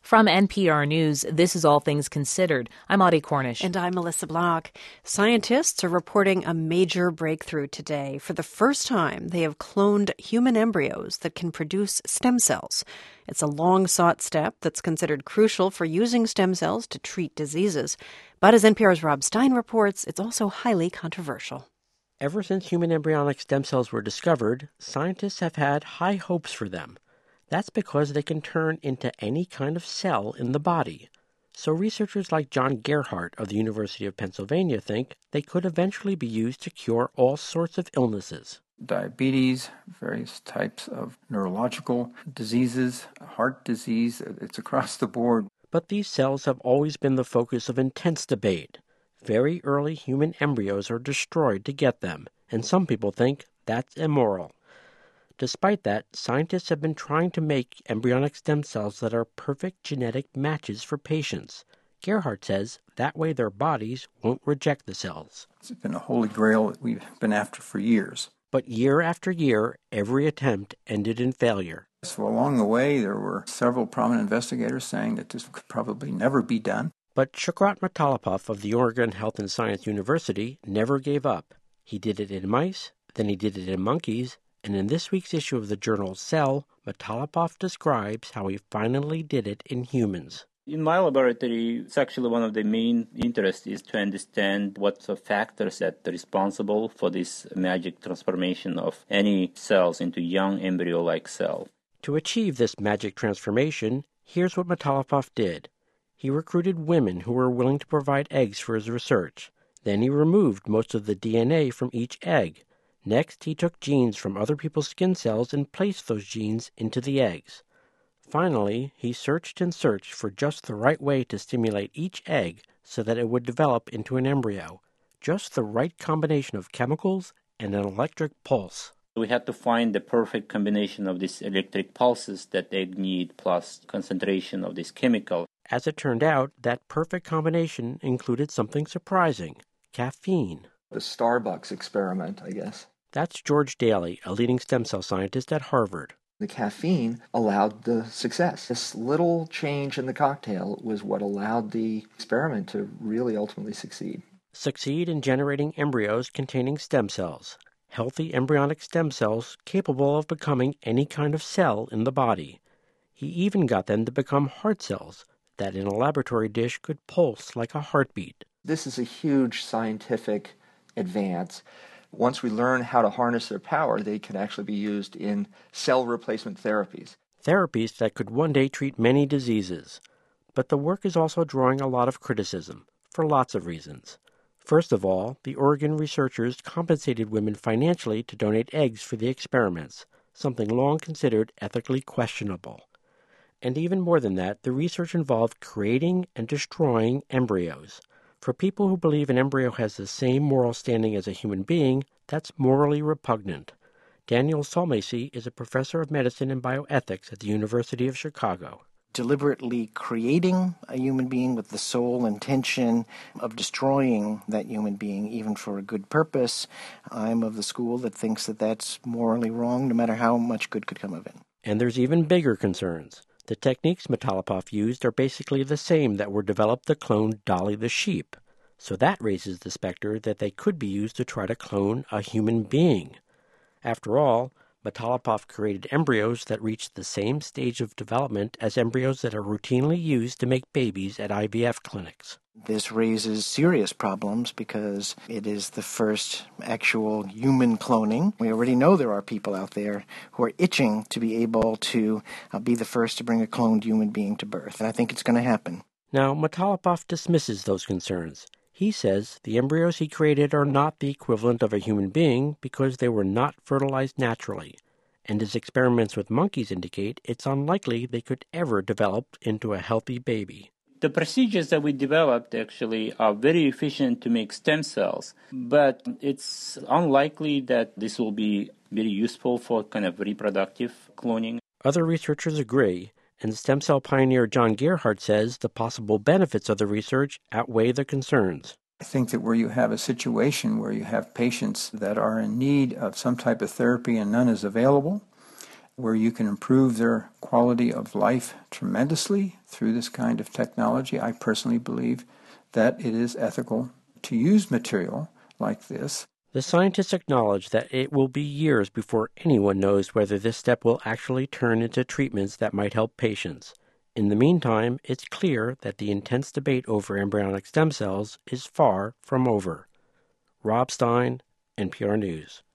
From NPR News, this is All Things Considered. I'm Audie Cornish. And I'm Melissa Block. Scientists are reporting a major breakthrough today. For the first time, they have cloned human embryos that can produce stem cells. It's a long-sought step that's considered crucial for using stem cells to treat diseases. But as NPR's Rob Stein reports, it's also highly controversial. Ever since human embryonic stem cells were discovered, scientists have had high hopes for them. That's because they can turn into any kind of cell in the body. So researchers like John Gerhardt of the University of Pennsylvania think they could eventually be used to cure all sorts of illnesses. Diabetes, various types of neurological diseases, heart disease, it's across the board. But these cells have always been the focus of intense debate. Very early human embryos are destroyed to get them, and some people think that's immoral. Despite that, scientists have been trying to make embryonic stem cells that are perfect genetic matches for patients. Gerhardt says that way their bodies won't reject the cells. It's been a holy grail that we've been after for years. But year after year, every attempt ended in failure. So along the way, there were several prominent investigators saying that this could probably never be done. But Shukrat Matalapov of the Oregon Health and Science University never gave up. He did it in mice, then he did it in monkeys, and in this week's issue of the journal Cell, Matalapov describes how he finally did it in humans. In my laboratory, it's actually one of the main interests is to understand what the factors that are responsible for this magic transformation of any cells into young embryo-like cell. To achieve this magic transformation, here's what Matalapov did. He recruited women who were willing to provide eggs for his research. Then he removed most of the DNA from each egg. Next, he took genes from other people's skin cells and placed those genes into the eggs. Finally, he searched and searched for just the right way to stimulate each egg so that it would develop into an embryo. Just the right combination of chemicals and an electric pulse. We had to find the perfect combination of these electric pulses that egg need plus concentration of this chemical. As it turned out, that perfect combination included something surprising: caffeine. The Starbucks experiment, I guess. That's George Daly, a leading stem cell scientist at Harvard. The caffeine allowed the success. This little change in the cocktail was what allowed the experiment to really ultimately succeed. Succeed in generating embryos containing stem cells. Healthy embryonic stem cells capable of becoming any kind of cell in the body. He even got them to become heart cells that in a laboratory dish could pulse like a heartbeat. This is a huge scientific advance. Once we learn how to harness their power, they can actually be used in cell replacement therapies. Therapies that could one day treat many diseases. But the work is also drawing a lot of criticism, for lots of reasons. First of all, the Oregon researchers compensated women financially to donate eggs for the experiments, something long considered ethically questionable. And even more than that, the research involved creating and destroying embryos. For people who believe an embryo has the same moral standing as a human being, that's morally repugnant. Daniel Sulmasy is a professor of medicine and bioethics at the University of Chicago. Deliberately creating a human being with the sole intention of destroying that human being, even for a good purpose, I'm of the school that thinks that that's morally wrong, no matter how much good could come of it. And there's even bigger concerns. The techniques Matalapov used are basically the same that were developed to clone Dolly the sheep. So that raises the specter that they could be used to try to clone a human being. After all, Matalapov created embryos that reached the same stage of development as embryos that are routinely used to make babies at IVF clinics. This raises serious problems because it is the first actual human cloning. We already know there are people out there who are itching to be able to be the first to bring a cloned human being to birth, and I think it's going to happen. Now, Matalapov dismisses those concerns. He says the embryos he created are not the equivalent of a human being because they were not fertilized naturally, and his experiments with monkeys indicate it's unlikely they could ever develop into a healthy baby. The procedures that we developed actually are very efficient to make stem cells, but it's unlikely that this will be very useful for kind of reproductive cloning. Other researchers agree, and stem cell pioneer John Gerhardt says the possible benefits of the research outweigh the concerns. I think that where you have a situation where you have patients that are in need of some type of therapy and none is available, where you can improve their quality of life tremendously through this kind of technology, I personally believe that it is ethical to use material like this. The scientists acknowledge that it will be years before anyone knows whether this step will actually turn into treatments that might help patients. In the meantime, it's clear that the intense debate over embryonic stem cells is far from over. Rob Stein, NPR News.